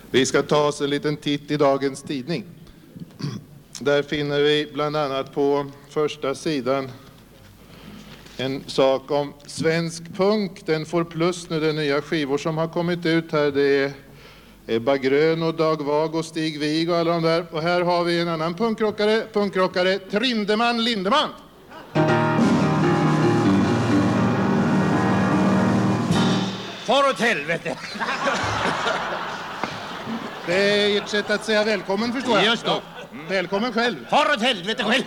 Vi ska ta oss en liten titt i dagens tidning. Där finner vi bland annat på första sidan en sak om svensk punk. Den får plus nu, de nya skivor som har kommit ut här. Det är Ebba Grön och Dag Vag och Stig Wig och alla de där. Och här har vi en annan punkrockare, Trindeman Lindeman. Far åt helvete! Det är ert sätt att säga välkommen, förstår jag. Just då. Välkommen själv. Far åt helvete själv!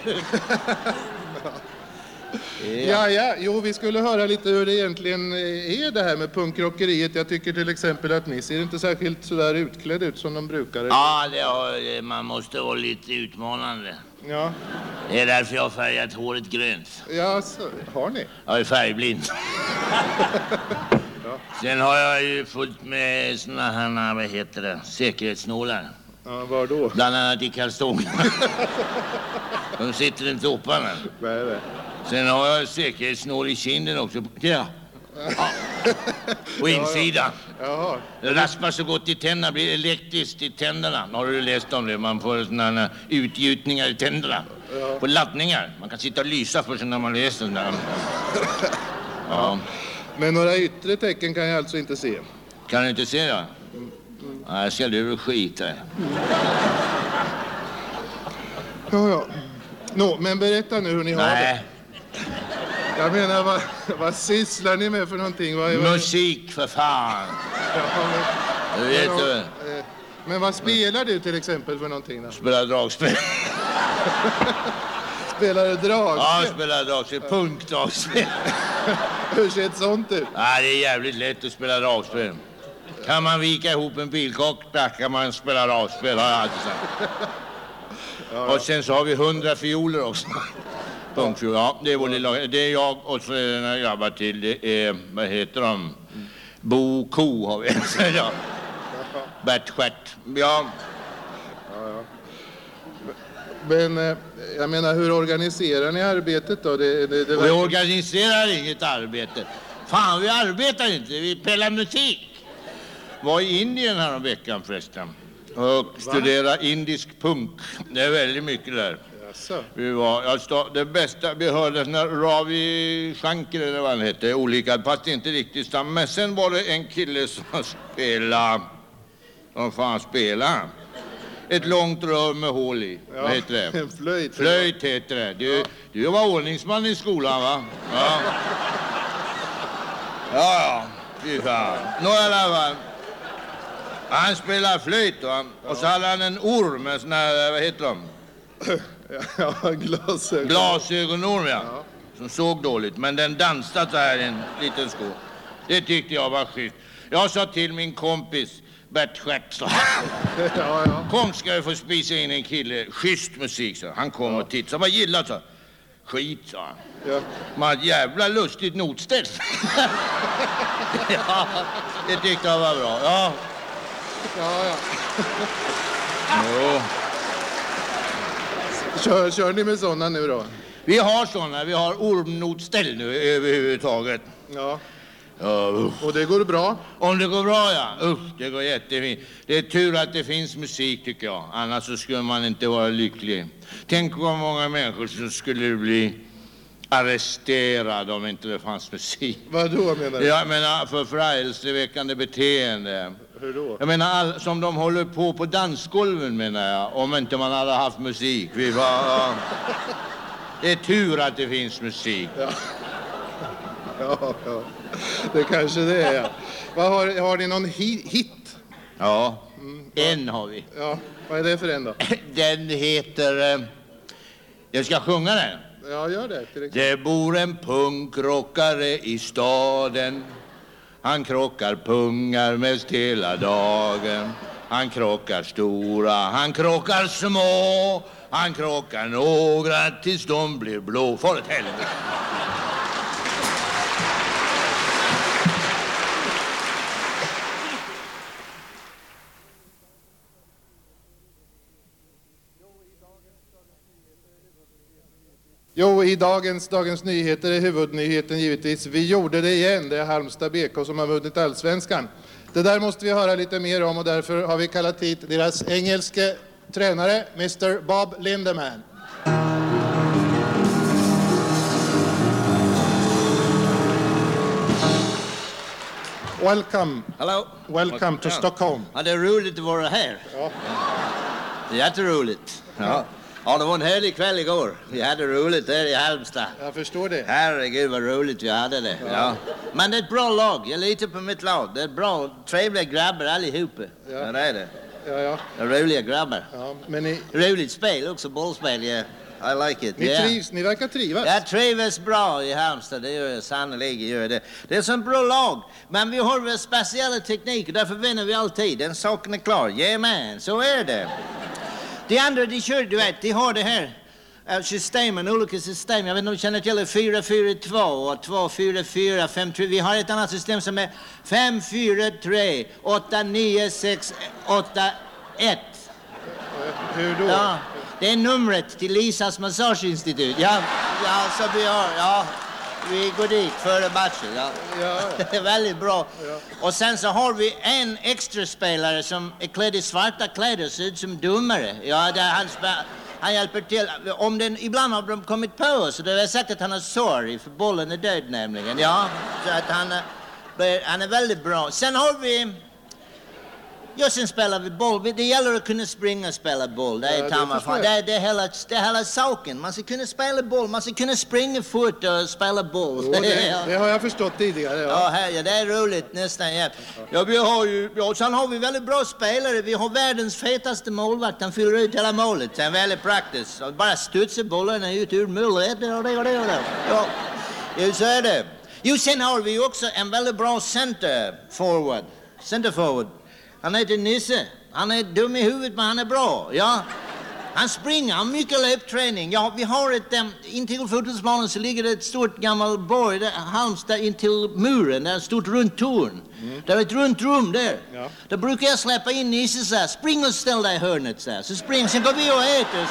Jo, vi skulle höra lite hur det egentligen är det här med punkrockeriet. Jag tycker till exempel att ni ser inte särskilt sådär utklädd ut som de brukar. Ja, man måste vara lite utmanande. Ja. Det är därför jag har färgat håret grönt. Ja, så, har ni? Jag är färgblind. Sen har jag ju fullt med såna här, vad heter det, säkerhetsnålar. Ja, var då? Bland annat i kalsongerna. De sitter inte topparna. Vad är det? Sen har jag säkerhetsnål i kinden också. Ja. På insidan. Jaha. Det raspar så gott i tänderna, blir elektriskt i tänderna. Har du läst om det? Man får såna här utgjutningar i tänderna. Ja. På laddningar. Man kan sitta och lysa för sig när man läser den där. Ja. Men några yttre tecken kan jag alltså inte se. Kan du inte se det? Nej, ska du skita. Ja. Men berätta nu hur ni har det. Jag menar, vad sysslar ni med för någonting? Musik, för fan. Ja, vet du. Men vad spelar du till exempel för någonting då? Spelar dragspel. Spelar du dragspel? Ja, spelar dragspel. Punkdragspel. Hur ser ett sånt ut? Ja, det är jävligt lätt att spela dragspel. Kan man vika ihop en bilkocka kan man spela dragspel, har jag alltid sagt. Ja. Och sen så har vi 100 fioler också. Punkfioler, ja, det är vår lilla. Det är jag och så är det några grabbar till. Det är, vad heter de? Bo Ko har vi. Ja. Bert Stjärt. Ja. Men jag menar, hur organiserar ni arbetet då? Vi organiserar inget arbete. Fan, vi arbetar inte. Vi spelar musik. Var i Indien här om veckan förresten. Och studera indisk punk. Det är väldigt mycket där. Jaså. Vi var, det bästa, vi hörde när Ravi Shankar eller vad han hette, olika, fast inte riktigt samma. Men sen var det en kille som spelade, vad fan spelade? Ett långt rör med hål i. Ja, vad heter det? En flöjt. Flöjt heter det. Du var ordningsman i skolan, va? Ja. Ja, fy fan. Nå i alla fall. Han spelar flöjt och så hade han en orm med såna här, vad heter de? Ja, glasögon. Glasögonorm, ja. Som såg dåligt, men den dansade så här i en liten sko. Det tyckte jag var schysst. Jag sa till min kompis Bert Stjärt, så ja. Kom, ska vi få spisa in en kille, schysst musik, så han kom och tittade. Så vad gillar, så skit, sa han. Ja. Man jävla lustigt notställ. Ja, det tyckte jag var bra. Ja. Jo. Kör ni med sådana nu då? Vi har sådana, vi har ormnotställ nu överhuvudtaget. Ja. Och det går bra? Om det går bra, ja. Det går jättefint. Det är tur att det finns musik, tycker jag. Annars så skulle man inte vara lycklig. Tänk vad många människor som skulle bli arresterade om inte det fanns musik. Vad då menar du? Jag menar för förargelseväckande beteende. Hur då? Jag menar som de håller på dansgolven, menar jag. Om inte man hade haft musik. Det är tur att det finns musik. Ja. Det kanske det är, ja. Har ni någon hit? Ja, en har vi. Ja, vad är det för en då? Den heter... Jag ska sjunga den. Ja, gör det. Till exempel. Det bor en punkrockare i staden. Han krockar pungar mest hela dagen. Han krockar stora, han krockar små. Han krockar några tills de blir blå. För ett helvete. Jo, i Dagens Nyheter är huvudnyheten givetvis. Vi gjorde det igen. Det är Halmstad BK som har vunnit allsvenskan. Det där måste vi höra lite mer om och därför har vi kallat hit deras engelske tränare, Mr. Bob Lindeman. Welcome. Hello. Welcome to Stockholm. Ja, det är roligt att vara här. Ja. Jätteroligt. Ja. Ja, det var en härlig kväll igår. Vi hade roligt där i Halmstad. Jag förstår det. Herregud vad roligt vi hade det. Ja. Men det är ett bra lag. Jag litar på mitt lag. Det är bra, trevliga grabbar allihopa. Ja, det är det. Ja. Det är roliga grabbar. Ja, men ni... Roligt spel också, bollspel. Yeah. I like it. Ni trivs, ni verkar trivas. Jag trivs bra i Halmstad, det gör jag sannolikt. Det är som bra lag, men vi har väl speciella tekniker, därför vinner vi alltid. Den saken är klar. Jajamän, så är det. De andra, de kör, du vet, de har det här systemen, olika system. Jag vet inte om du känner till 4-4-2 och 2-4-4, 5-3. Vi har ett annat system som är 5-4-3, 8-9-6-8-1. Hur då? Ja. Det är numret till Lisas massageinstitut. Ja, så vi har, vi går dit före matchen. Ja. Det är väldigt bra. Ja. Och sen så har vi en extra spelare som är klädd i svarta kläder, ser ut som domare. Ja, han hjälper till. Ibland har de kommit på oss, och det är sagt att han är sorry, för bollen är död nämligen. Ja, så att han är väldigt bra. Sen har vi... Sen spelar vi boll. Det gäller att kunna springa och spela boll. Det är det är hela saken. Man ska kunna spela boll. Man ska kunna springa fort och spela boll. Jo, det har jag förstått tidigare. Ja, det är roligt nästan. Ja, sen har vi väldigt bra spelare. Vi har världens fetaste målvakt. Han fyller ut hela målet. Sen väldigt praktiskt. Bara studsar bollarna ut ur målet. Ja, så är det. Jo, sen har vi också en väldigt bra center forward. Han heter Nisse. Han är dum i huvudet, men han är bra. Ja. Han springer, han har mycket löpträning. Ja, vi har intill fotbollsplanen så ligger det ett stort gammal borg där, Halmstad intill muren. Det är ett stort runt torn. Det är ett runt rum där. Ja. Där brukar jag släppa in Nisse så här. Spring och ställ dig i hörnet så här. Så sen går vi och äter.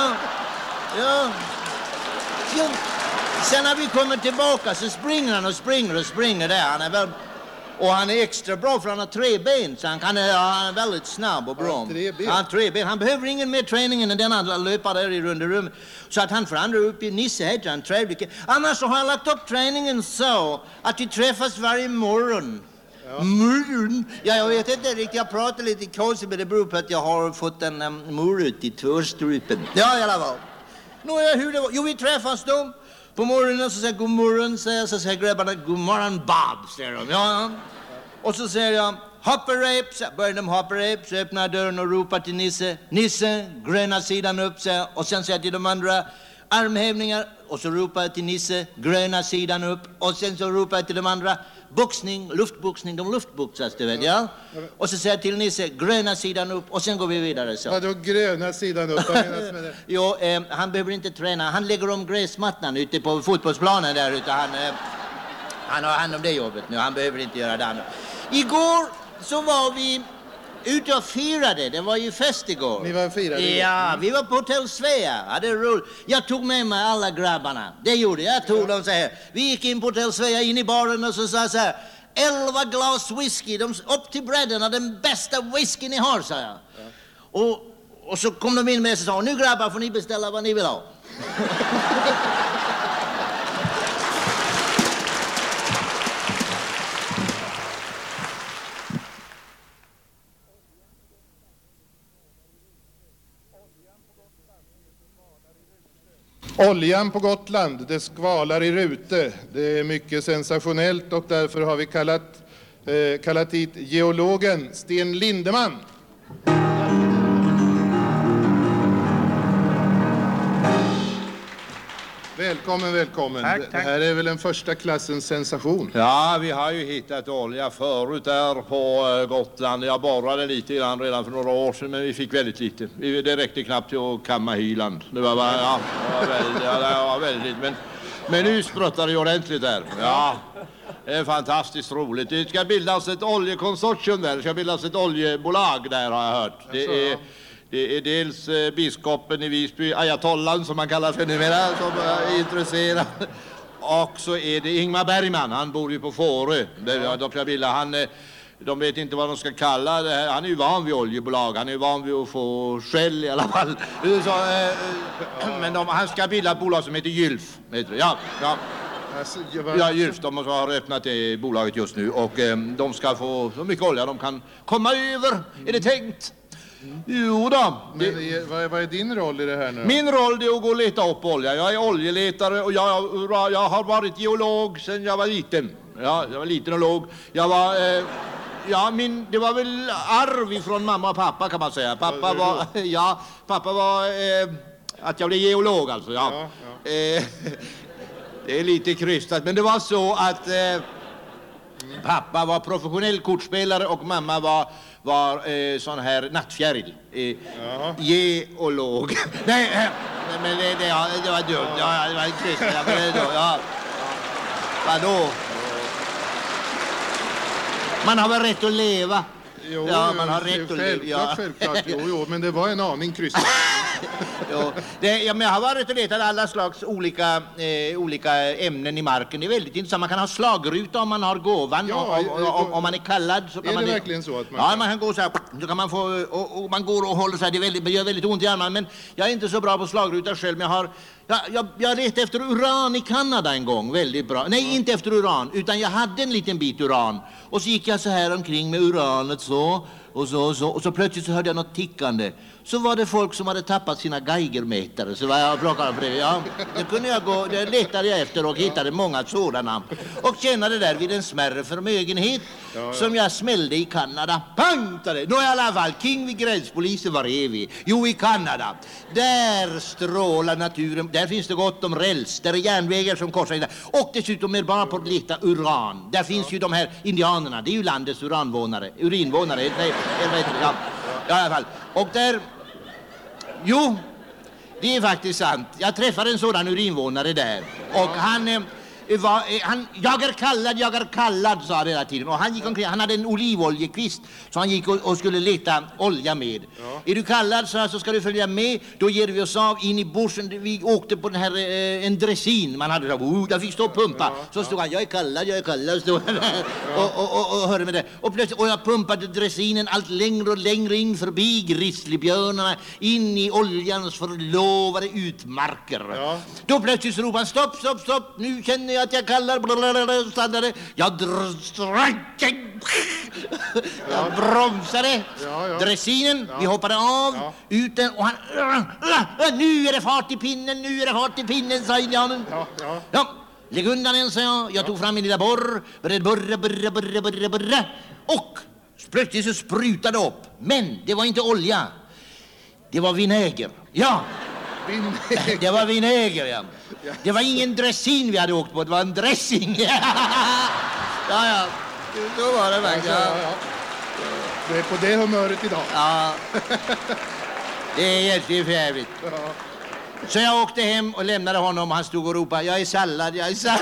Sen när vi kommer tillbaka så springer han och springer där. Han är väl... Och han är extra bra för han har 3 ben, så han är väldigt snabb och bra. 3 ben. Han behöver ingen mer träning än den andra löpar där i runda rummet. Så att han får andra upp i Nisse heter han, trevlig. Annars så har jag lagt upp träningen så att vi träffas varje morgon. Ja. Morgon? Ja, jag vet inte riktigt, jag pratar lite konstigt, men det beror på att jag har fått en morot i tvåstrupen. Ja, i alla fall. Hur det var? Jo, vi träffas då. På morgonen så säger jag god morgon, så säger grabbarna god morgon Bob, säger de. Ja. Och så säger jag hopperep, så börjar de hopperep, så öppnar dörren och ropar till Nisse, gröna sidan upp, så, och sen säger jag till de andra armhävningar, och så ropar jag till Nisse, gröna sidan upp, och sen så ropar jag till de andra luftboxning, de luftboxas, du vet, ja. Och så säger jag till Nisse, gröna sidan upp, och sen går vi vidare så. Vadå gröna sidan upp? Vad menas med det? Jo, han behöver inte träna, han lägger om gräsmattan ute på fotbollsplanen där ute, han har hand om det jobbet nu, han behöver inte göra det andra. Igår så var vi ute och firade, det var ju fest igår. Ni var och firade? Ja, vi var på Hotell Svea, hade roligt. Jag tog med mig alla grabbarna, det gjorde jag. Tog dem så här. Vi gick in på Hotell Svea, in i baren och så sa så här: 11 glas whisky, upp till bredden, den bästa whisky ni har, sa jag. Ja. Och så kom de in med och sa, nu grabbar får ni beställa vad ni vill ha. Oljan på Gotland, det skvalar i rute. Det är mycket sensationellt och därför har vi kallat hit geologen Sten Lindeman. Välkommen. Tack. Det här är väl en första klassens sensation. Ja, vi har ju hittat olja förut där på Gotland. Jag borrade lite grann redan för några år sedan, men vi fick väldigt lite. Det räckte knappt till att kamma hyland. Det var bara, det var väldigt. Men nu spruttar det ordentligt där. Ja, det är fantastiskt roligt. Det ska bildas ett oljekonsortium där. Det ska bildas ett oljebolag där, har jag hört. Det är dels biskopen i Visby, ayatollan som man kallar för numera, som är intresserad. Och så är det Ingmar Bergman, han bor ju på Fårö. De vet inte vad de ska kalla det här. Han är ju van vid oljebolag. Han är ju van vid att få skäll i alla fall. Så, men han ska bilda ett bolag som heter Gylf. Ja. Ja, Gylf. De har öppnat det bolaget just nu. Och de ska få så mycket olja de kan komma över. Är det tänkt? Jo då. Men vad är din roll i det här nu då? Min roll är att gå och leta upp olja. Jag är oljeletare och jag har varit geolog sedan jag var liten. Ja, jag var liten och låg. Jag var... det var väl arv från mamma och pappa kan man säga. Pappa var att jag blev geolog alltså. Ja. Det är lite krystat, men det var så att pappa var professionell kortspelare och mamma var sån här nattfjäril. Geolog. Nej, men det var dumt. Ja, det var krystat. Ja. Vadå? Man har väl rätt att leva. Jo, ja, man har rätt att leva. Självklart. Jo, men det var en aning krystat. Men jag har varit och letat alla slags olika ämnen i marken. Det är väldigt intressant. Man kan ha slagruta om man har gåvan. Om man är kallad. Så kan är det verkligen så att man kan? Ja, man kan gå så här. Så kan man få, och man går och håller så här. Det gör väldigt ont i armarna. Men jag är inte så bra på slagruta själv. Men jag letade efter uran i Kanada en gång. Väldigt bra. Nej, inte efter uran. Utan jag hade en liten bit uran. Och så gick jag så här omkring med uranet så. Och så plötsligt så hörde jag något tickande. Så var det folk som hade tappat sina geigermätare. Så var jag plockade på det. Ja, det kunde jag gå. Det letade jag efter och hittade många sådana. Och tjänade där vid en smärre förmögenhet som jag smällde i Kanada. Pantade! Nå i alla fall, King vid gränspolisen, var är vi? Jo, i Kanada. Där strålar naturen. Där finns det gott om räls. Där är järnvägar som korsar in där. Och dessutom är det bara på att leta uran. Där finns ju de här indianerna. Det är ju landets urinvånare. Nej, ja, i alla fall. Och där... Jo, det är faktiskt sant. Jag träffade en sådan urinvånare där. Och han jag är kallad, sa han hela tiden. Och han gick omkring, han hade en olivoljekvist. Så han gick och skulle leta olja med. Är du kallad, så ska du följa med. Då ger vi oss av in i bushen. Vi åkte på den här, en dressin. Man hade så, jag fick stå och pumpa. Så stod han, jag är kallad, stod han där. Och hörde med det. Och plötsligt, och jag pumpade dressinen allt längre och längre in förbi grizzlybjörnarna. In i oljans förlovade utmarker. Då plötsligt ropade han, stopp. Nu känner jag att jag kallar, stannade. Jag bromsade dressinen, vi hoppade av ut den, och han nu är det fart i pinnen, sa indianen. Ja, lägg undan den, sa jag. Jag tog fram min lilla borr, burra. Och plötsligt så sprutade upp. Men det var inte olja, det var vinäger. Ja, det var vinäger, ja. Det var ingen dressin vi hade åkt på, det var en dressing. Ja, då var det verkligen. Det är på det humöret idag. Ja, det är egentligen för jävligt. Så jag åkte hem och lämnade honom och han stod och ropade, jag är sallad.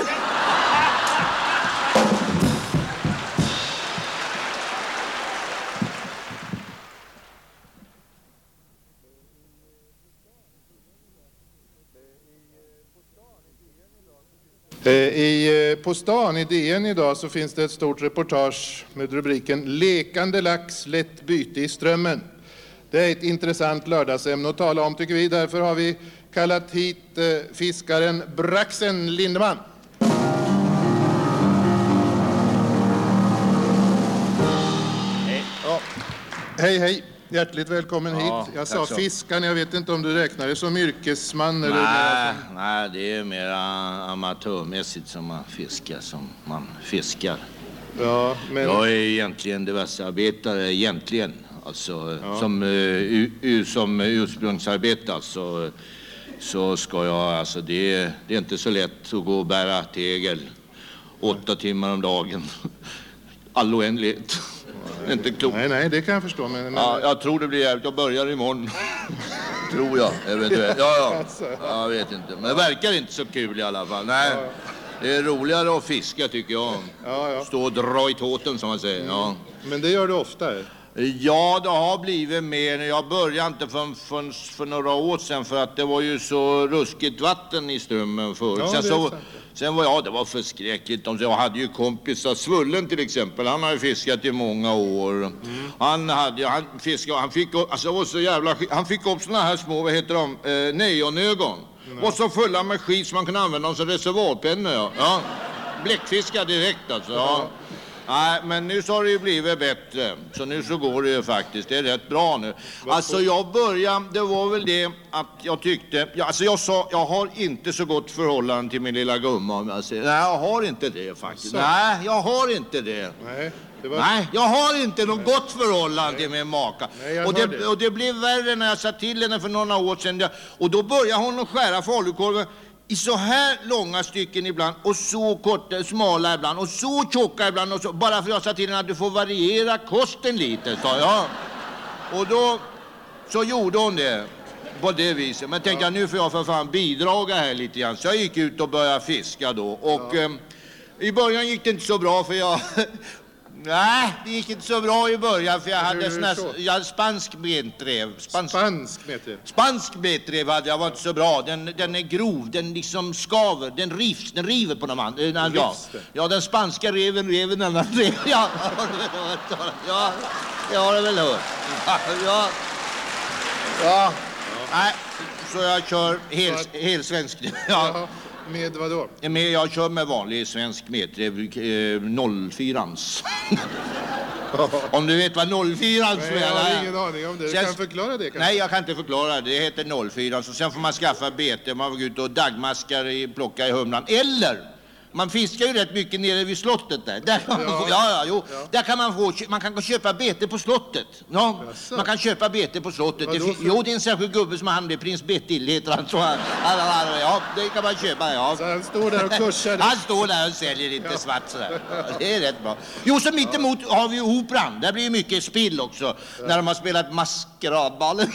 På stan i DN idag så finns det ett stort reportage med rubriken Lekande lax, lätt byte i strömmen. Det är ett intressant lördagsämne att tala om, tycker vi. Därför har vi kallat hit fiskaren Braxen Lindeman. Hej. Hjärtligt välkommen hit. Jag sa fiskan, jag vet inte om du räknar det som yrkesman eller... Nej, det är mer amatörmässigt som man fiskar. Ja, men... Jag är egentligen diversarbetare, alltså som ursprungsarbetare så ska jag, alltså det är inte så lätt att gå och bära tegel 8 timmar om dagen, all oändlighet. Inte klokt. Nej, det kan jag förstå. Men... Ja, jag tror det blir jävligt. Jag börjar imorgon. Tror jag, eventuellt. Ja. Jag vet inte. Men det verkar inte så kul i alla fall. Nej, det är roligare att fiska, tycker jag. Stå och dra i tåten, som man säger. Ja. Men det gör du ofta? Ja, det har blivit mer. Jag började inte för några år sedan för att det var ju så ruskigt vatten i strömmen förut. Ja, sen var det var förskräckligt. Jag hade ju kompisar, Svullen till exempel, han har ju fiskat i många år. Han fiskade, han fick upp såna här små, vad heter de, neonögon. Och så fulla med skit som man kunde använda dem som reservoarpennor. Ja. Bläckfiskar direkt alltså. Ja. Nej, men nu så har det ju blivit bättre. Så nu så går det ju faktiskt. Det är rätt bra nu. Alltså jag började, det var väl det att jag tyckte... jag har inte så gott förhållande till min lilla gumma om jag säger. Nej, jag har inte det faktiskt. Så. Nej, jag har inte det. Nej, jag har inte något gott förhållande till min maka. Nej, och det blev värre när jag satt till henne för några år sedan. Och då började hon att skära falukorven i så här långa stycken ibland och så korta, smala ibland och så tjocka ibland och så, bara för jag sa till henne att du får variera kosten lite, sa jag. Och då så gjorde hon det på det viset. Men tänkte jag, nu får jag för fan bidraga här lite grann. Så jag gick ut och började fiska då. Och i början gick det inte så bra för jag... Nej, det gick inte så bra i början för jag hade spansk betrev. Spansk betrev hade jag, var inte så bra. Den är grov, den liksom skaver, den river på de andra. Ja, den spanska reven annan rev. Ja, jag har det väl hört. Ja. Nej, så jag kör helt svensk. Ja. Med vad då? Jag kör med vanlig svensk metrev, 04ans. Om du vet vad 04ans är. Jag har ingen aning om det. Du kan förklara det kanske? Nej, jag kan inte förklara det. Det heter 04ans. Och sen får man skaffa bete. Man får gå ut och dagmaskar, plocka i humlan. Eller... Man fiskar ju rätt mycket nere vid slottet där. Där kan Där kan man kan köpa bete på slottet. Ja, man kan köpa bete på slottet. Det är en särskild gubbe som han blir, prins Bettil heter han. Så ja, det kan man köpa, ja. Så han står där och kursar. Han står där och säljer lite svart sådär. Det är rätt bra. Jo, så mittemot har vi operan. Där blir ju mycket spill också. När de har spelat maskeradballen.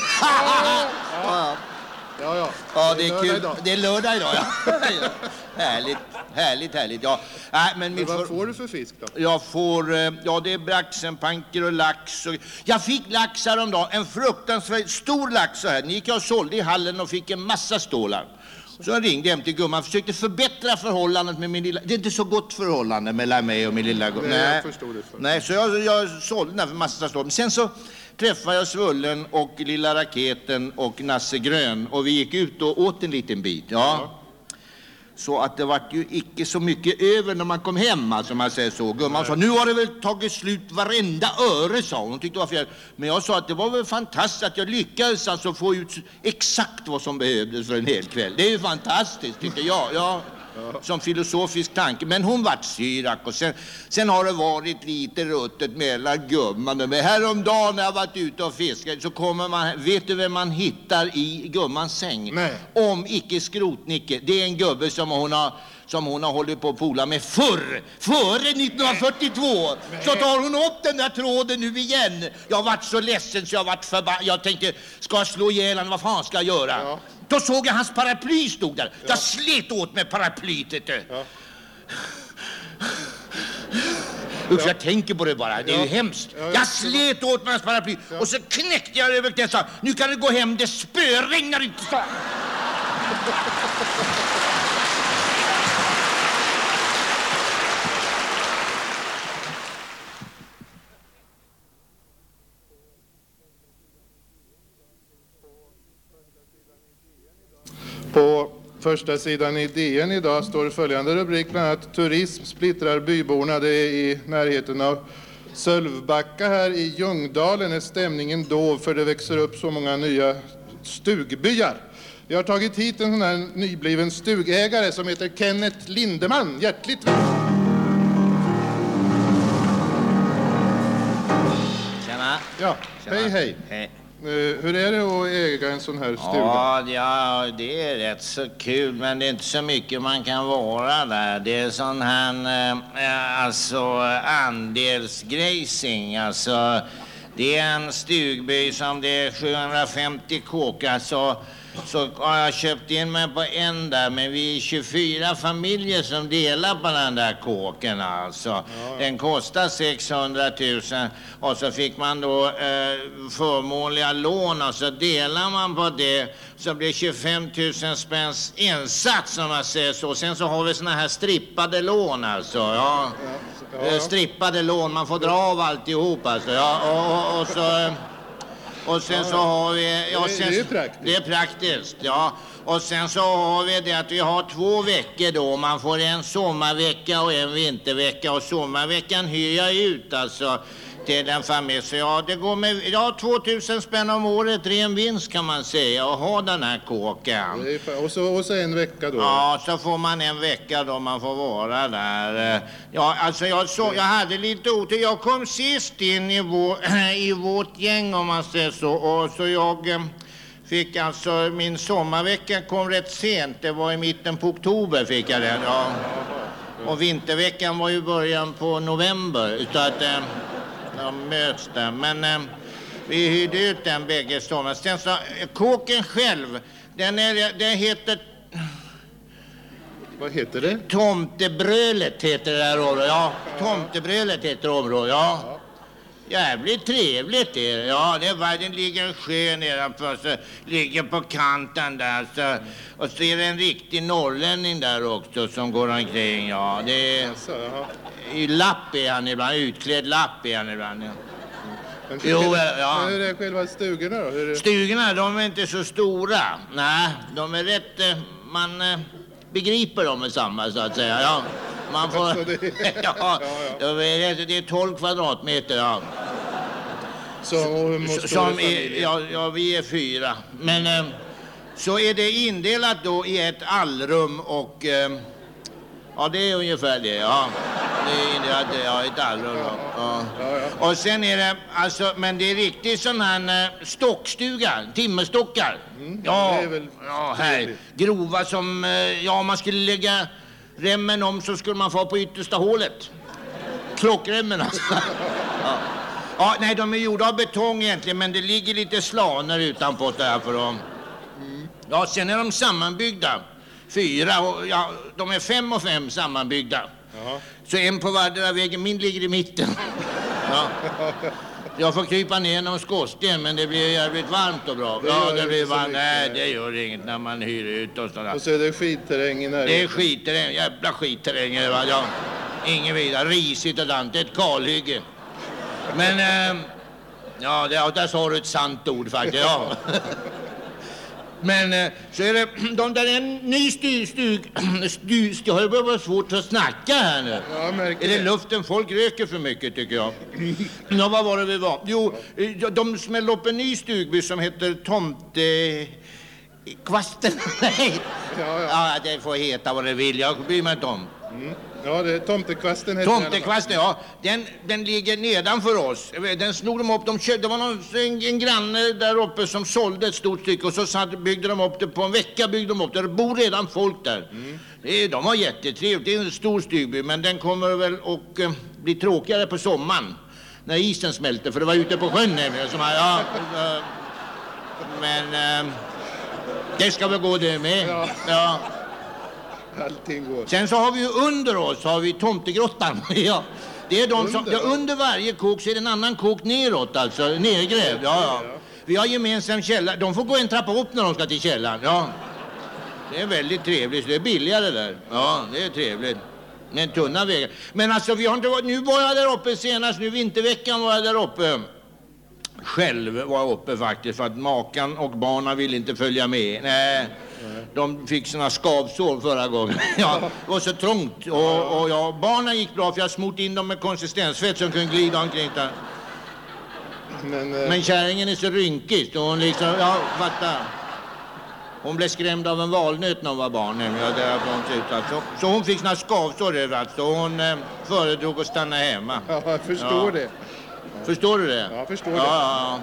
Ja, det är kul. Det är lördag idag, ja. Härligt. Ja. Nej, men vad får du för fisk då? Jag får, det är braxenpanker och lax. Jag fick lax häromdagen, en fruktansvärt stor lax så här. Ni gick jag och sålde i hallen och fick en massa stålar. Så jag ringde hem till gumman, försökte förbättra förhållandet med min lilla... Det är inte så gott förhållande mellan mig och min lilla gumman. Nej, jag förstår det. Nej, så jag sålde den här för massa stålar. Men sen så träffade jag Svullen och lilla Raketen och Nasse Grön. Och vi gick ut och åt en liten bit, ja. Så att det var ju icke så mycket över när man kom hem, alltså man säger så. Gumman sa, nu har det väl tagit slut varenda öre, sa hon. Hon tyckte det var fel. Men jag sa att det var väl fantastiskt att jag lyckades alltså få ut exakt vad som behövdes för en hel kväll. Det är ju fantastiskt, tyckte jag. Ja. Som filosofisk tanke. Men hon vart syrak och sen har det varit lite ruttet mellan gumman. Men häromdagen när jag varit ute och fiskat så kommer man, vet du vem man hittar i gummans säng? Nej. Om icke Skrotnicke. Det är en gubbe som hon har hållit på att pola med före 1942. Nej. Så tar hon upp den där tråden nu igen. Jag har varit så ledsen så jag har varit förbannad. Jag tänkte, ska jag slå ihjäl han? Vad fan ska jag göra? Ja. Då såg jag hans paraply stod där. Jag slet åt med paraplyt. Usch, jag tänker på det bara. Det är ju hemskt. Jag slet åt med hans paraply. Och så knäckte jag över det och sa, nu kan du gå hem, det spöregnar inte. På första sidan i DN idag står följande rubrik, bland annat turism splittrar byborna. Det är i närheten av Sölvbacka här i Ljungdalen är stämningen dov för det växer upp så många nya stugbyar. Vi har tagit hit en sån här nybliven stugägare som heter Kenneth Lindeman. Hjärtligt välkommen. Tjena. Ja, hej. Hej. Hur är det att äga en sån här stuga? Ja, det är rätt så kul, men det är inte så mycket man kan vara där. Det är sån här, andelsgracing, alltså Det är en stugby som det är 750 kåkar, så har jag köpt in mig på en där, men vi är 24 familjer som delar på den där kåken alltså. Ja. Den kostar 600 000 och så fick man då förmånliga lån och så delar man på det, så blir 25 000 spänns insats som man säger så. Sen så har vi såna här strippade lån alltså, ja. Strippade lån, man får dra av alltihop alltså, ja, och sen så har vi... Ja, sen, det är praktiskt. Det är praktiskt, ja. Och sen så har vi det att vi har 2 veckor då. Man får en sommarvecka och en vintervecka. Och sommarveckan hyr jag ut alltså till en familj. Så ja, det går med 2000 spänn om året, ren vinst kan man säga. Och ha den här kåken. Och så en vecka då? Ja, så får man en vecka då man får vara där. Ja, alltså jag hade lite otur. Jag kom sist in i vårt gäng om man säger så. Och så jag fick alltså, min sommarvecka kom rätt sent. Det var i mitten på oktober fick jag den. Ja. Och vinterveckan var ju början på november. Så att de möts där. Men vi hyrde ut den bägge sommar. Sen så, kåken själv, den heter... Vad heter det? Tomtebrölet heter det där området. Ja, Tomtebrölet heter området, ja. Jävligt trevligt det. Ja, den ligger en sjö nedanför, så ligger på kanten där. Så, och så är det en riktig norrlänning där också som går omkring. Ja, det är... I lapp är han ibland, utklädd lapp är han ibland. Ja. Hur är själva stugorna då? Stugorna, de är inte så stora. Nej, de är rätt... Man begriper dem med samma så att säga. Ja, man får... Det är 12 kvadratmeter, ja. Vi är 4. Men så är det indelat då i ett allrum och... Ja, det är ungefär det, ja. Det är ett allrum, ja. Och sen är det, alltså, men det är riktigt sån här stockstuga, timmerstockar. Ja, det är väl här. Grova som, om man skulle lägga remmen om så skulle man få på yttersta hålet. Klockremmen alltså. Ja, nej, de är gjorda av betong egentligen, men det ligger lite slaner utanpå där för dem. Ja, sen är de sammanbyggda. 4 och de är 5 och 5 sammanbyggda. Jaha. Så en på vardera vägen, min ligger i mitten. Ja. Jag får krypa ner genom skorsten, men det blir jävligt varmt och bra. Det blir varmt. Nej, det gör inget när man hyr ut och sådär. Och så är det skitterräng i närheten. Det är skitterräng, jävla skitterräng. Ja. Ingen vidare, risigt och dant, ett kalhygge. Men, där sa du ett sant ord faktiskt, ja. Men så är det, de där är en ny jag har börjat svårt att snacka här nu. Är det luften? Folk röker för mycket tycker jag. Ja, vad var det vi var? Jo, de smällde upp en ny stugby som heter Tomtekvasten. Nej. Ja, det får heta vad det vill. Jag bryr mig inte om. Ja, det är Tomtekvasten heter Tomtekvasten, ja. Den ligger nedanför oss. Den snor de upp. Det var en granne där uppe som sålde ett stort stycke och så byggde de upp det på en vecka. Det bor redan folk där. De har jättetrevligt. Det är en stor stugby, men den kommer väl att bli tråkigare på sommaren när isen smälter, för det var ute på sjön nämligen. Men det ska väl gå det med. Ja. Allting går. Sen så har vi ju under oss tomtegrottan. Ja. Det är de som, under varje kok så är det en annan kok neråt, alltså nergrävd. Ja. Vi har gemensam källare. De får gå en trappa upp när de ska till källaren. Ja. Det är väldigt trevligt. Det är billigare där. Ja, det är trevligt. Det är en tunna vägar. Men alltså vi har inte varit, nu var jag där uppe senast, nu vinterveckan var jag där uppe. Själv var jag uppe faktiskt för att makan och barnen vill inte följa med. Nej. De fick såna skavsår förra gången. Ja, det var så trångt. Och barnen gick bra för jag smort in dem med konsistensfett som kunde glida omkring där. Men kärringen är så rynkig. Så hon liksom, fattar. Hon blev skrämd av en valnöt när hon var barn. Så hon fick såna skavsår överallt. Så hon föredrog att stanna hemma. Ja, jag förstår det. Förstår du det? Ja, förstår det. Ja.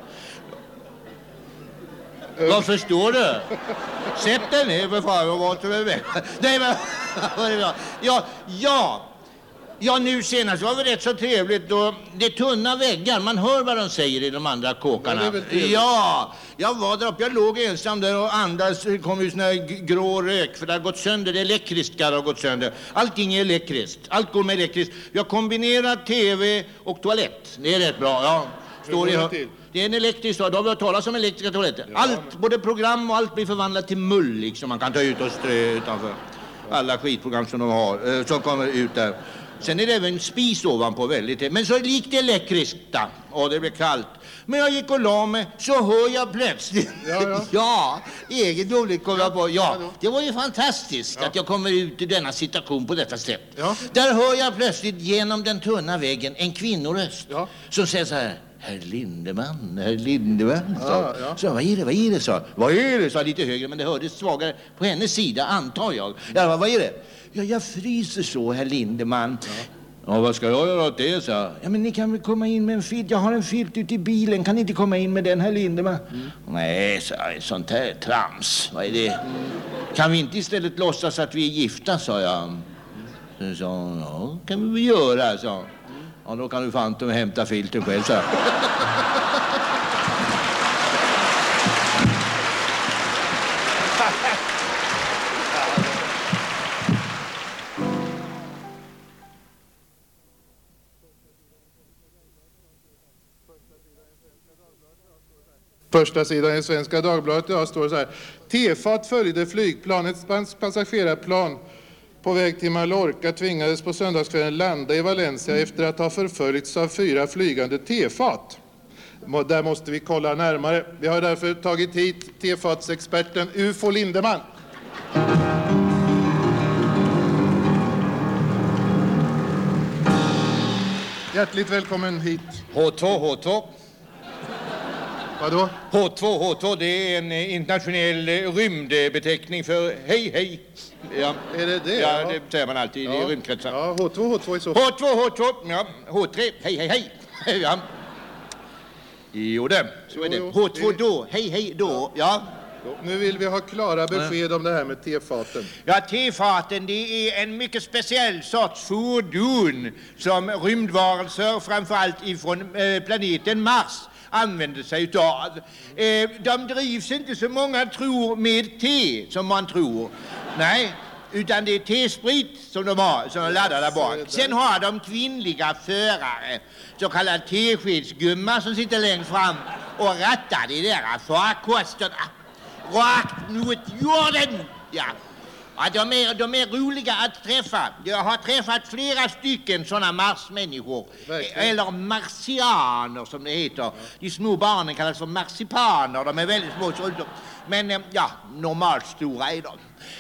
Vad förstår du? Sätt dig ner för fan och vad tror du? Nej, men... Ja. Ja, nu senast var det rätt så trevligt. Då det är tunna väggar. Man hör vad de säger i de andra kåkarna. Ja, jag var där uppe. Jag låg ensam där och andades. Det kom ju sån här grå rök. För det har gått sönder. Det elektriska har gått sönder. Allting är elektriskt. Allt går med elektriskt. Jag kombinerar tv och toalett. Det är rätt bra, ja. Står i det är en elektrisk, då har vi hört talas om elektriska toaletter. Ja. Allt, både program och allt blir förvandlat till mull liksom. Man kan ta ut och strö utanför. Alla skitprogram som de har, som kommer ut där. Sen är det även spis ovanpå väldigt. Men så likt elektriskt, och det blir kallt. Men jag gick och la mig, så hör jag plötsligt. Ja, egendomligt kom jag på. Ja, det var ju fantastiskt att jag kommer ut i denna situation på detta sätt. Ja. Där hör jag plötsligt genom den tunna väggen en kvinnoröst som säger så här: Herr Lindeman, herr Lindeman. Så vad är det, så? Vad är det, sa lite högre, men det hördes svagare på hennes sida, antar jag. Ja, vad är det? Ja, jag fryser så, herr Lindeman. Ja, vad ska jag göra åt det, så? Ja, men ni kan väl komma in med en filt. Jag har en filt ute i bilen. Kan ni inte komma in med den, herr Lindeman? Nej, så sånt här trams. Vad är det? Kan vi inte istället låtsas att vi är gifta, sa jag. Så sa ja, kan vi väl göra, så. Ja, då kan du fan inte hämta filten själv, så. Första sidan i Svenska Dagbladet idag står det så här: Tefat följde flygplanets passagerarplan på väg till Mallorca, tvingades på söndagskvällen landa i Valencia efter att ha förföljts av 4 flygande tefat. Där måste vi kolla närmare. Vi har därför tagit hit tefatsexperten UFO Lindeman. Hjärtligt välkommen hit. H2. Vadå? H2, det är en internationell rymdbeteckning för hej. Ja. Är det det? Ja, det säger man alltid i rymdkretsar. Ja, H2 i så fall. H2, ja. H3, hej. Ja. Jo, det. Så är det. H2 då, hej då, ja. Nu vill vi ha klara besked om det här med tefaten. Ja, tefaten, det är en mycket speciell sorts fordon som rymdvarelser, framförallt ifrån planeten Mars, använder sig utav. De drivs inte, så många tror, med te som man tror. Nej, utan det är tesprit som de har, som de laddar där bak. Sen har de kvinnliga förare, så kallade teskedsgumma, som sitter längst fram och rattar de där farkosterna rakt mot jorden. Ja. Ja, de är roliga att träffa. Jag har träffat flera stycken sådana marsmänniskor. Verkligen. Eller marsianer som det heter. De små barnen kallas för marsipaner. De är väldigt små. Men ja, normalt stora är de.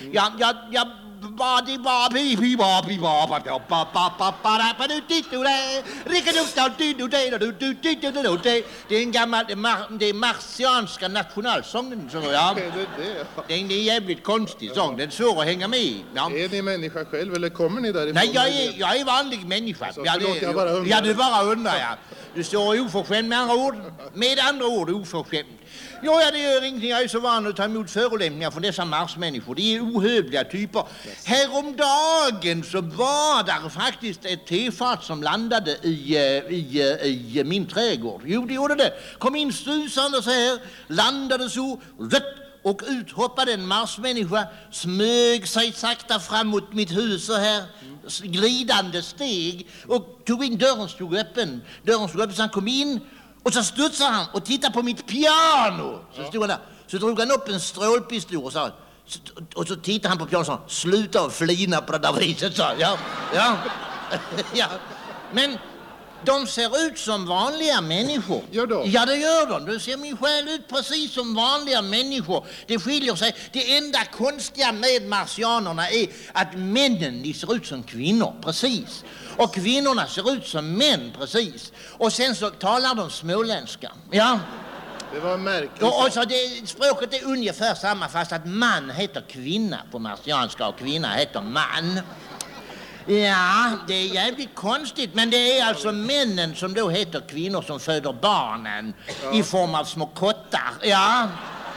Det är en gammal, det är marsianska nationalsången. Ja. Det är en jävligt konstig sång. Den är svår att hänga med i. Ja. Är ni människa själv eller kommer ni därifrån? Nej, jag är vanlig människa. Du bara undrar, ja. Du står oförskämd med andra ord. Med andra ord oförskämd. Ja, det gör ingenting. Jag är så van att ta emot förolämpningar från dessa marsmänniskor. De är ohövliga typer. Häromdagen så var där faktiskt ett tefat som landade i min trädgård. Jo, det gjorde det. Kom in susande så här, landade så, och uthoppade en marsmänniska, smög sig sakta fram mot mitt hus så här, glidande steg, och tog in, dörren stod öppen, så han kom in. Och så studsade han och tittade på mitt piano. Så stod han där. Så drog han upp en strålpistol och sa, och så tittade han på pianot och sa, sluta och flina på det där viset, sa ja. Ja. Men de ser ut som vanliga människor. Gör de? Ja, det gör de. De ser min själ ut precis som vanliga människor. Det skiljer sig. Det enda konstiga med marsianerna är att männen, de ser ut som kvinnor, precis. Och kvinnorna ser ut som män, precis. Och sen så talar de småländska. Ja. Det var märkligt. Och så språket är ungefär samma, fast att man heter kvinna på marsianska och kvinna heter man. Ja, det är jävligt konstigt, men det är alltså männen som då heter kvinnor som föder barnen i form av små kottar. Ja.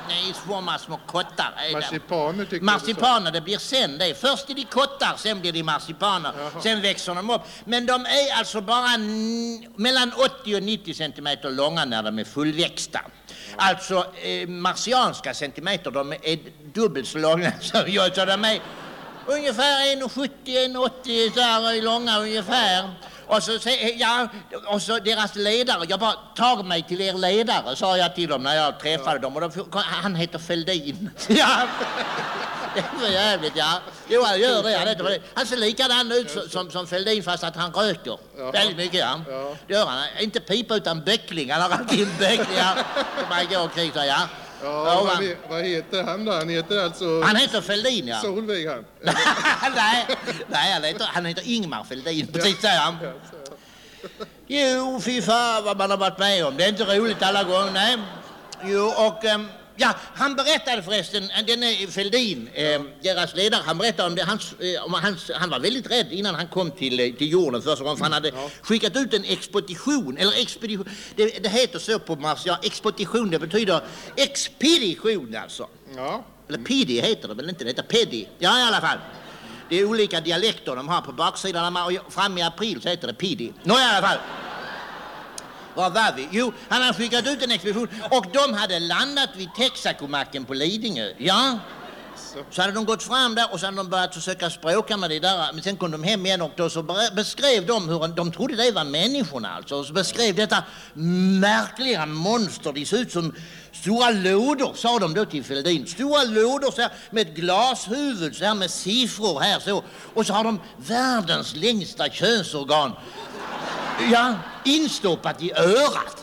Nej, små kottar. Marsipaner tycker Marsipaner, det blir sen det. Först är de kottar, sen blir de marsipaner. Jaha. Sen växer de upp. Men de är alltså bara mellan 80 och 90 centimeter långa när de är fullväxta. Alltså marsianska centimeter, de är dubbelt så långa som jag. Så de är ungefär 1,70-1,80 där långa ungefär. Och så deras ledare, jag bara tar mig till er ledare, sa jag till dem när jag träffade dem. Och han heter Fälldin. Ja, det var jävligt, ja. Jo, han gör det. Han ser likadan ut som Fälldin fast att han röker. Ja. Väldigt mycket, ja. Det gör han. Inte pipa utan böckling. Han har alltid en böckling, ja. Som man går omkring sig, ja. Ja, vad heter han då? Han heter Fälldin, ja. Solveig han? Nej, han heter Ingmar Fälldin, precis säger han. Jo, fy fan vad man har varit med om. Det är inte roligt alla gånger, nej. Jo, och han berättade förresten, den Fälldin, deras ledare, han berättade om det, han var väldigt rädd innan han kom till jorden första gången, för han hade skickat ut en expedition, det heter så på marsian, expedition, det betyder expedition alltså. Ja. Eller pidi heter det väl inte, det heter pedi, ja i alla fall. Det är olika dialekter de har på baksidan, och fram i april så heter det pidi. Nå i alla fall. Var var vi? Jo, han hade skickat ut en expedition och de hade landat vid Texacomacken på Lidingö. Ja. Så hade de gått fram där och så hade de börjat försöka språka med det där. Men sen kom de hem igen och då så beskrev de hur de trodde det var människorna alltså. Och så beskrev detta märkliga monster. De såg ut som stora lådor, sa de då till Fälldin. Stora lådor så här, med ett glashuvud så här med siffror här så. Och så har de världens längsta könsorgan. Ja, instoppat i örat.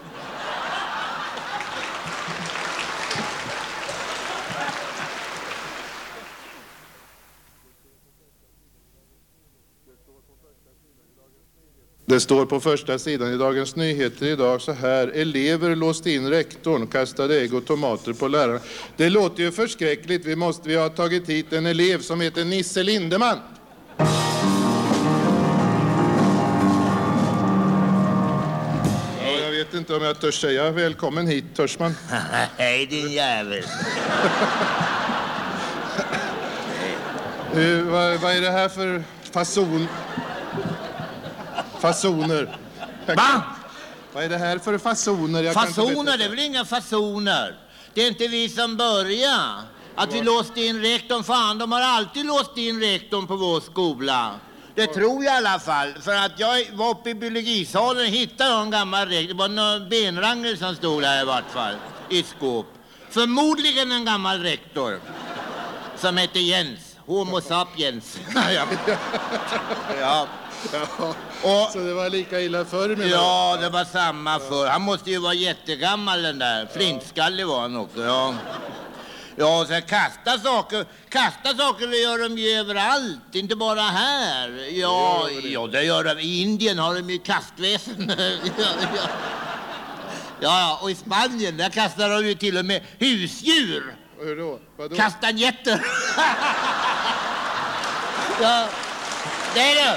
Det står på första sidan i Dagens Nyheter idag så här: elever låste in rektorn, kastade ägg och tomater på läraren. Det låter ju förskräckligt. Vi har tagit hit en elev som heter Nisse Lindeman. Jag vet inte om jag törs säga välkommen hit, törs man? Hej din jävel. Vad är det här för fasoner? Va? Vad är det här för fasoner? Fasoner, det är väl inga fasoner. Det är inte vi som börjar. Att vi låste in rektorn, fan, de har alltid låst in rektorn på vår skola. Det tror jag i alla fall. För att jag var uppe i biologisalen och hittade en gammal rektor. Det var någon benrangel som stod där i vart fall. I skåp. Förmodligen en gammal rektor. Som hette Jens. Homo sapiens. Ja. Och, så det var lika illa förr med ja, det var samma förr. Han måste ju vara jättegammal den där. Flintskallig var han också, ja. Ja, och så kasta saker det gör de ju överallt, inte bara här. Ja, det gör de. I Indien har de ju kastväsen. Ja, och i Spanien där kastar de ju till och med husdjur. Hur då? Vadå? Kastanjetter. Ja, det är det.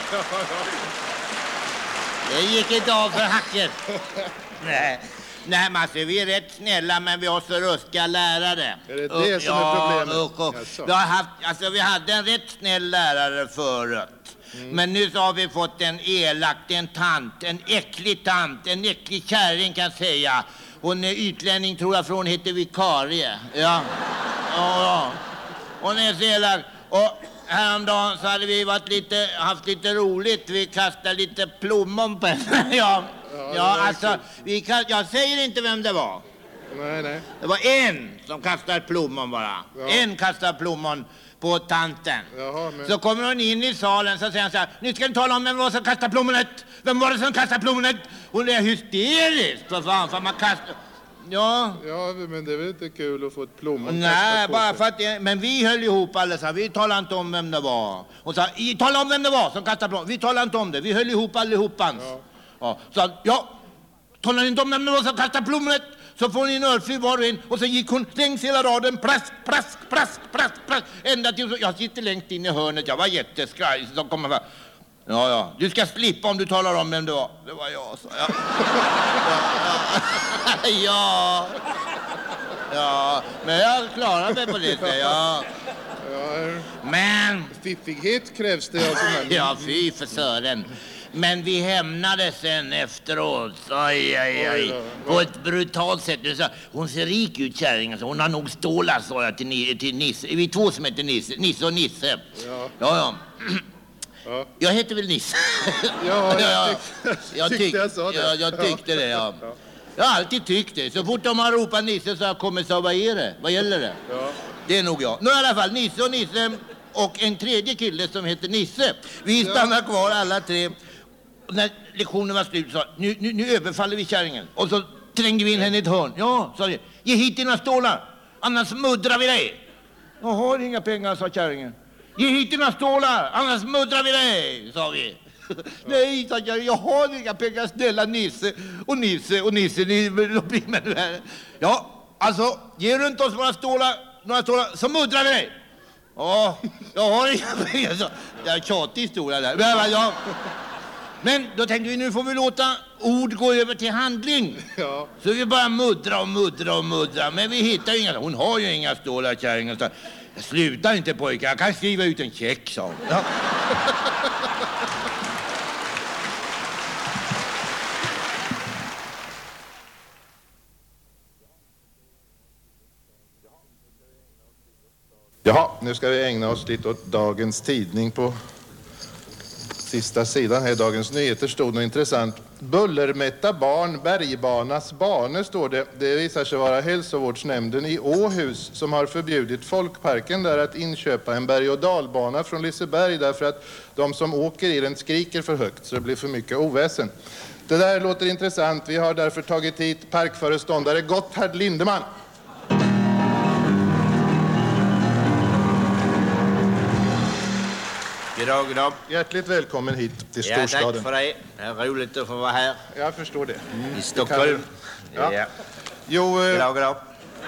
Det gick inte av för hacket. Nej, men alltså, vi är rätt snälla, men vi har så ruska lärare. Är det det som är problemet? Vi hade en rätt snäll lärare förut. Men nu så har vi fått en elak, en tant, en äcklig kärring kan jag säga. Hon är utlänning tror jag, för hon heter vikarie. Ja. Hon är så elak. Och häromdagen så hade vi haft lite roligt. Vi kastade lite plommon på henne. Jag säger inte vem det var. Nej. Det var en som kastade plommon bara. Ja. En kastade plommon på tanten. Jaha, men... Så kommer hon in i salen så säger han så här: nu ska ni tala om vem var som kastade plommonet. Vem var det som kastade plommonet? Hon är hysterisk för fan, för man kastar... Ja, men det är väl inte kul att få ett plommon. Nej, bara för att men vi höll ihop allesammans. Vi talade inte om vem det var. Hon sa, tala om vem det var som kastade plommon. Vi talade inte om det. Vi höll ihop allihopans. Så talade inte om vem det var som kastade plommonet. Så får ni en örfil var och en. Och så gick hon längs hela raden. Prask. Ända till jag sitter längst in i hörnet. Jag var jätteskraj. Så kommer jag. Ja. Du ska slippa om du talar om vem det var. Det var jag, så ja. Ja, men jag klarar mig på lite, ja. Men... Fiffighet krävs det alltså. Ja, fy för sören. Men vi hämnade sen efteråt. Oj. På ett brutalt sätt. Hon ser rik ut, kärringen. Hon har nog stålat, sa jag till Nisse. Vi är två som heter Nisse och Nisse. Ja. Jag heter väl Nisse? Jag tyckte det, ja. Jag har alltid tyckt det. Så fort de har ropat Nisse så har jag kommit så, vad är det? Vad gäller det? Ja. Det är nog jag. Nu i alla fall, Nisse och Nisse och en tredje kille som heter Nisse. Vi stannar kvar alla tre. Och när lektionen var slut sa nu överfaller vi kärringen. Och så trängde vi in henne i ett hörn. Ja, sa vi. Ge hit dina stålar, annars muddrar vi dig. Jag har inga pengar, sa kärringen. Ge hit dina stålar, annars muddrar vi dig, sa vi. Nej, sa jag har inga pengar, snälla Nisse. Och Nisse, ni blir med det här. Ja, alltså, ge runt oss några stålar, så muddrar vi dig. Ja, jag har inga pengar, så. Det är tjatig historia där. Men då tänkte vi, nu får vi låta ord gå över till handling. Ja. Så vi bara muddra. Men vi hittar ju inga. Hon har ju inga stålar, kärringen. Sluta inte, pojkar. Jag kan skriva ut en check, sa hon. Ja. Jaha, nu ska vi ägna oss lite åt dagens tidning. På sista sidan här i Dagens Nyheter stod något intressant. Bullermätta barn, bergbanas bane, står det. Det visar sig vara hälsovårdsnämnden i Åhus som har förbjudit Folkparken där att inköpa en berg- och dalbana från Liseberg därför att de som åker i den skriker för högt så det blir för mycket oväsen. Det där låter intressant. Vi har därför tagit hit parkföreståndare Gotthard Lindeman. Goddag. Hjärtligt välkommen hit till storstaden. Ja, tack för det. Det är roligt att få vara här. Jag förstår det. I Stockholm. Ja. Jo, goddag.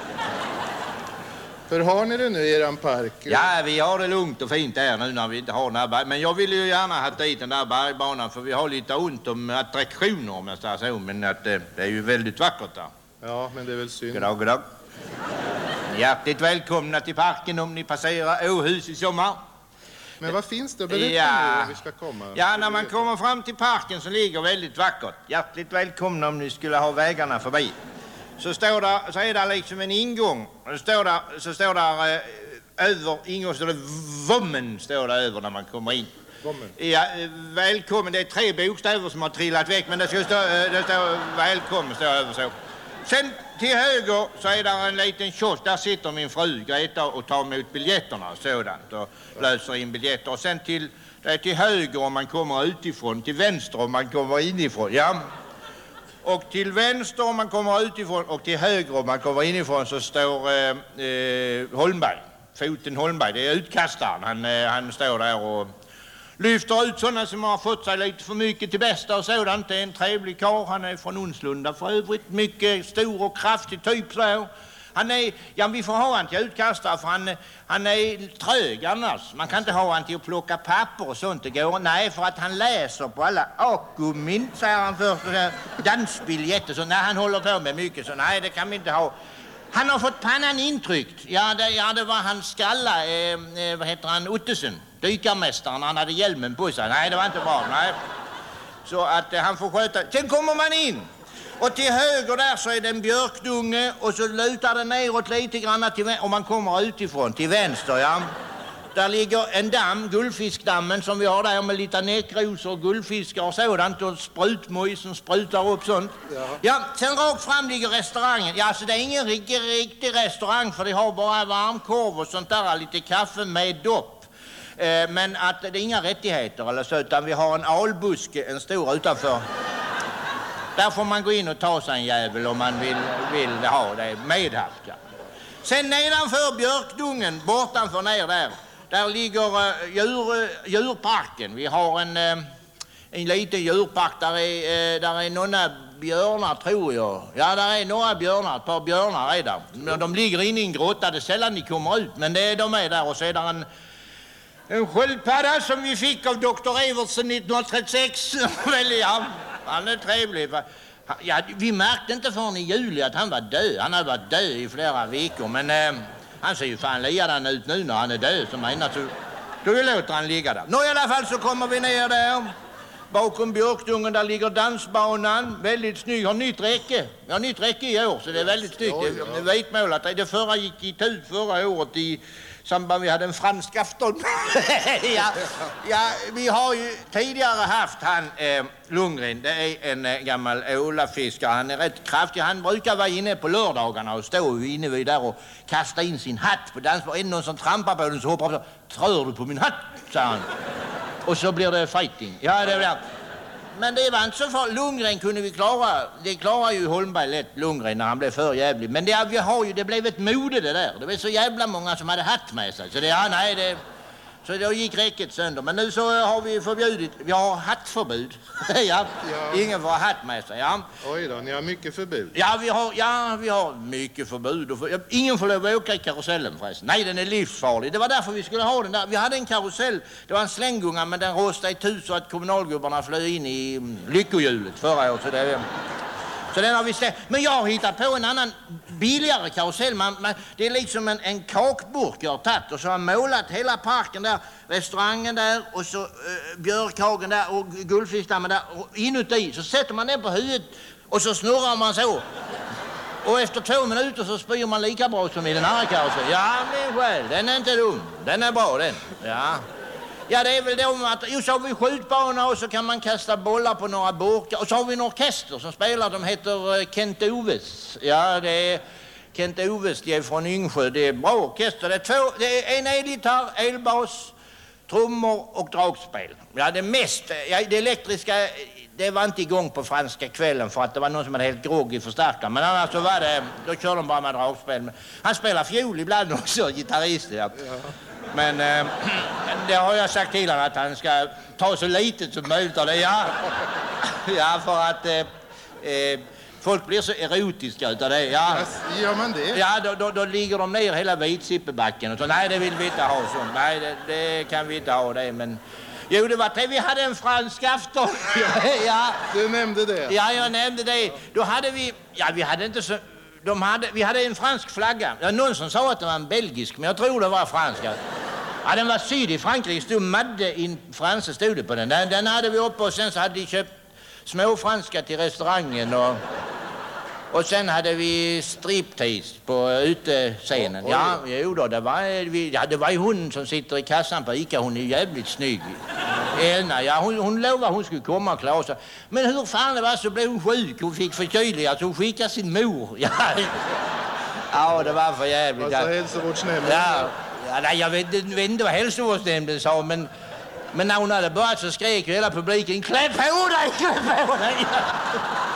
Hur har ni det nu i eran park? Ja, vi har det lugnt och fint här nu när vi inte har den här bergbanan. Men jag vill ju gärna ha dit den där bergbanan för vi har lite ont om attraktioner om jag säger så. Men att, det är ju väldigt vackert där. Ja, men det är väl synd. Goddag. Hjärtligt välkomna till parken om ni passerar Åhus i sommar. Men vad finns det? Berätta nu om vi ska komma. Ja, när man kommer fram till parken så ligger väldigt vackert. Hjärtligt välkomna om ni skulle ha vägarna förbi. Så är det liksom en ingång. Så står där över ingång står det Vommen står det över när man kommer in. Vommen. Ja, välkommen. Det är 3 bokstäver som har trillat väck men det står välkommen står över så. Sen till höger så är där en liten kiosk. Där sitter min fru Greta och tar emot biljetterna och sådant och löser in biljetter. Och sen till höger om man kommer utifrån, till vänster om man kommer inifrån. Ja. Och till vänster om man kommer utifrån och till höger om man kommer inifrån så står Holmberg. Foten Holmberg, det är utkastaren. Han står där och lyfter ut sådana som har fått sig lite för mycket till bästa och sådant. Det är en trevlig karl. Han är från Onslunda för övrigt. Mycket stor och kraftig typ så. Vi får ha han till utkastare för han är trög annars. Man kan inte ha han till att plocka papper och sånt. Det går. Nej, för att han läser på alla akumint, säger han först. Dansbiljetter så. Nej, han håller på med mycket så. Nej, det kan vi inte ha. Han har fått pannan intryckt. Ja, det var hans skalla. Vad heter han? Ottesen. Dykarmästaren, han hade hjälmen på sig. Nej, det var inte bra. Nej. Så att han får sköta. Sen kommer man in. Och till höger där så är det en björkdunge. Och så lutar det neråt lite grann om man kommer utifrån. Till vänster, ja. Där ligger en damm, guldfiskdammen som vi har där med lite näckrosor och guldfiskar och sådant. Och sprutmojs som sprutar upp sånt. Ja, sen rakt fram ligger restaurangen. Ja, så det är ingen riktig restaurang för de har bara varmkorv och sånt där. Lite kaffe med dopp. Men att det är inga rättigheter eller så, utan vi har en albuske, en stor utanför. Där får man gå in och ta sig en jävel om man vill ha det medhaft. Ja. Sen nedanför björkdungen, bortanför ner där ligger djurparken. Vi har en liten djurpark, där är några björnar tror jag. Ja, där är några björnar, ett par björnar är där. De ligger inne i en grotta, det är sällan de kommer ut, men de är där och så är där en sköldpadda som vi fick av Dr. Evertsen 1936. Ja, han är trevlig. Ja, vi märkte inte förrän i juli att han var död. Han hade varit död i flera veckor, men han ser ju fan liadan ut nu när han är död, som menar så då vi låter han ligga där. Nå, i alla fall så kommer vi ner där. Bakom björkdungen där ligger dansbanan. Väldigt snygg. Har nytt räcke. Jag har nytt räcke i år, så det är väldigt snyggt. Det är vitmålat. Det förra gick i ut förra året i samband vi hade en fransk afton. ja, vi har ju tidigare haft han Lundgren. Det är en gammal ålafiskare. Han är rätt kraftig. Han brukar vara inne på lördagarna och stå inne vid där och kasta in sin hatt på dansbanan. Är det någon som trampar på den så hoppar han så, trör du på min hatt, sa han. Och så blir det fighting. Ja, det blir. Men det var inte så farligt. Lundgren kunde vi klara. Det klarar ju Holmberg lätt, Lundgren, när han blev för jävlig. Men det blev ett mode det där. Det var så jävla många som hade hatt med sig. Så så då gick räcket sönder. Men nu så har vi förbjudit. Vi har hattförbud. ja. Ingen får ha hatt med sig. Ja. Oj då, ni har mycket förbud. Ja, vi har mycket förbud. Ingen får lov att åka i karusellen förresten. Nej, den är livsfarlig. Det var därför vi skulle ha den där. Vi hade en karusell. Det var en slänggunga, men den rostade itu så att kommunalgubbarna flög in i lyckohjulet förra året. Så den har vi ställt. Men jag har hittat på en annan billigare karusell. Det är liksom en kakburk jag har tagit och så har jag målat hela parken där, restaurangen där och så björkhagen där och guldfiskdammen där och inuti så sätter man den på huvudet och så snurrar man så. Och efter 2 minuter så spyr man lika bra som i den andra karusellen. Ja, min själ, den är inte dum. Den är bra den. Ja, det är väl då att så har vi skjutbana och så kan man kasta bollar på några burkar. Och så har vi en orkester som spelar, de heter Kent Oves. Ja, det är Kent Oves, de är från Yngsjö. Det är bra orkester. Det är en elgitarr, elbas, trummor och dragspel. Ja, det elektriska, det var inte igång på franska kvällen för att det var någon som hade helt grogg i förstärkaren. Men annars så var det, då kör de bara med dragspel. Han spelar fiol ibland också, gitarrist. Ja. Men det har jag sagt till honom att han ska ta så litet som möjligt av det. Ja, för att folk blir så erotiska utav det. Ja. Gör man det? Ja, då ligger de ner hela Vitsippebacken och så. Nej, det vill vi inte ha så. Nej, det kan vi inte ha det, men... Jo, det var det. Vi hade en fransk afton. Ja. Du nämnde det. Ja, jag nämnde det. Då hade vi... Ja, vi hade inte så... Vi hade en fransk flagga. Det var någon som sa att det var en belgisk, men jag tror det var franska. Ja, den var syd i Frankrike. Stod Madde in Franse stod det på den. Den hade vi uppe och sen så hade de köpt små franska till restaurangen och sen hade vi striptease på utescenen. Ja, jo då, det var ju hon som sitter i kassan på Ica. Hon är jävligt snygg. Elna, ja, hon lovade hon skulle komma och klara sig. Men hur fan det var så blev hon sjuk. Hon fick förkylning, alltså hon skickade sin mor. Ja, det var för jävligt. Alltså hälsovårdsnämnden. Ja, nej, jag vet inte vad hälsovårdsnämnden sa, men när hon hade börjat så skrek hela publiken, klä på dig, klä på dig.